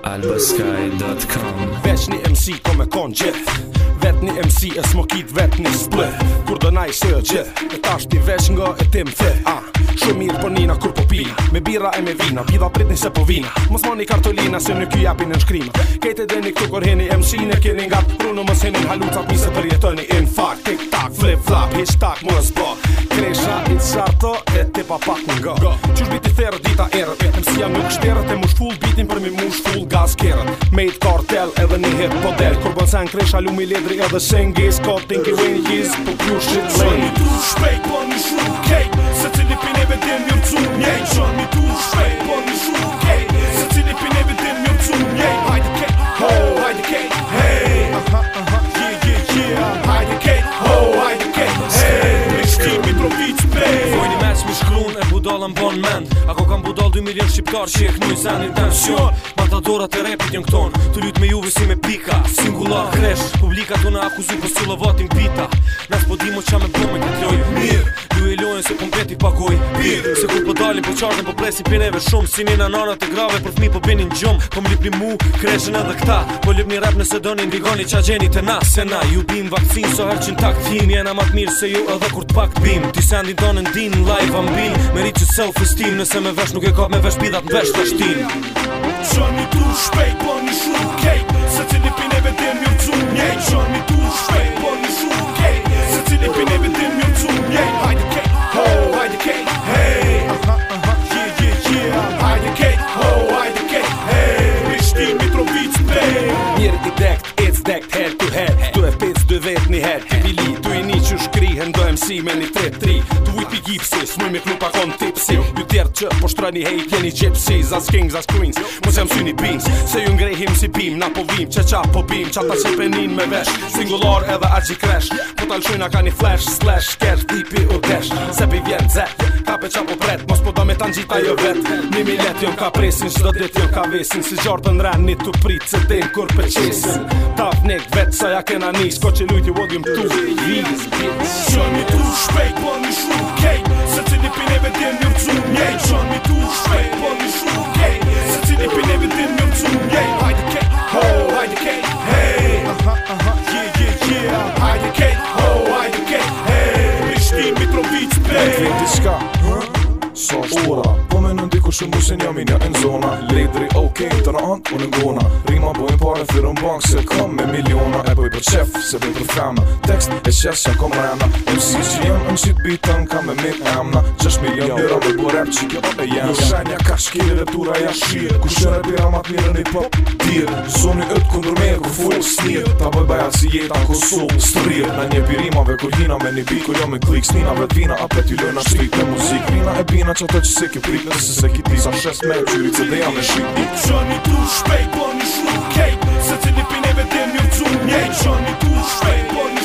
albasky.com. Veç një MC ko me kon gjith, vet një MC e smokit vet një split. Kur do naj se o gjith, e tash ti veç nga e tim the. Shumë mirë po nina kur po pina, me bira e me vina, bida pritni se po vina. Mos mani kartolina se në ky japin në shkrima. Kejte deni këtu kur heni MC në keni nga prunë mos henin halucat mi se përjetoni in fakt. Tik tak, flip flap, histak mos bo. Kresha i sarto e te pa pak nga. Qysh biti therë dita erët, MC-a nuk shterët e mush full bitin për mi mush full gas kerët. Made cartel edhe një hit po del, kur bën sen kresha lumi ledri edhe sengis, ka tinki wenjis, po pju shit lane. Tu shpejt po një shumë kejt, se cili pineve din mirë cu njejt. Qoni tu shpejt po një shumë kejt, se cili pineve din mirë cu njejt. Hajde kejt, ho, hajde kejt, hey. Yeah, hajde kejt, ho, hajde kejt, hey. Rishti Mitrovic play. Vojni mes mi shkrun e budallën bon mend. Ako kam budall 2 milion shqiptar që e knuj zenin tension. Matadorat e repit jën këton, të lyt me juve si me pika. Singular kresh, publika të në akuzu për silovatin pita. Nas po di mo qa me bo me këtë loj mirë. Ju e lojën se po mbeti pagoj pirë. Se kur po dalin po qartën po presin pineve shumë. Si nina nanat e grave për fmi po binin gjum. Po m'lip një mu, kreshen edhe këta. Po lip një rap nëse doni ndigoni qa gjeni të na. Se na ju bim vakcin so her qën tak tim. Jena mat mirë se ju edhe kur t'pak bim. Ti sendin tonën din live ambin. Me rrit që self-esteem. Nëse me vesh nuk e ka me vesh pidat në vesh të shtin. Qoni tu shpejt po një shumë kejt, se cili pineve din mirë cu njejt. Qoni tu shpejt po një shumë kejt, se cili pineve din mirë cu njejt. Hajde kejt, ho, hajde kejt, hey. Yeah, hajde kejt, ho, hajde kejt, hey. Rishti Mitrovic play. Mirë i dekt, it's dekt head to head. Tu e pec dë vet një head. Pili, tu i një që shkrihen do MC me një 3-3. Tu vujt pi gipsi, s'muj me klu pa kon tipsi. Ju tjerë që po shtrani hejt jeni gypsies. As kings, as queens, mos jam syni beans. Se ju ngrejhim si bim, na po vim, që qa po bim. Qata që penin me vesh, singular edhe agji kresh. Po talshojna ka një flash, slash, cash, dipi u desh. Se pi vjen zet, ka pe qa po pret. Mos po do me tan gjita jo vet. Një milet jon ka presin, qdo dit jon ka vesin. Si gjartën ren një tu prit, se den kur për qesin. Taf nek vet sa ja kena nis, ko që lujti vodjum tu. Qoni tu shpejt po një shumë kejt, se cili pineve din mirë cu njejt. Qoni tu shpejt po një shumë kejt, se cili pineve din mirë cu njejt. Hajde kejt, ho, hajde kejt, hey. Yeah, hajde kejt, ho, hajde kejt, hey. Rishti Mitrovic play. Diska, sa shtura, po me në ndiku shumë musin jam i një në zona. Ledri okej, të në antë, unë ngona. Rima bojnë pare thyrën bank, se kam me miliona. E boj për qef, se boj për femna. Tekst e qes që kom rena. MC që jem në qitë bitën, kam me mit emna. 6 milion bira me bo rap që kjo e jem. Në shenja ka shkiri, reptura ja shirë. Ku shëre bira mat mirë në i pop dirë. Zoni ëtë kundur me ku full snirë. Ta boj bajat si jeta në Kosovë strirë. Në një birimave kur hina me një bit, kur jo me klik snina vet vina. Apet ju lojna shpit me muzik. Vina e bina që të që se ke prit. Nëse se ki pisa shes me qyrit se dhe jam e shit. Qoni tu shpejt po një shumë kejt, se cili pineve din mirë cu njejt. Qoni tu shpejt po një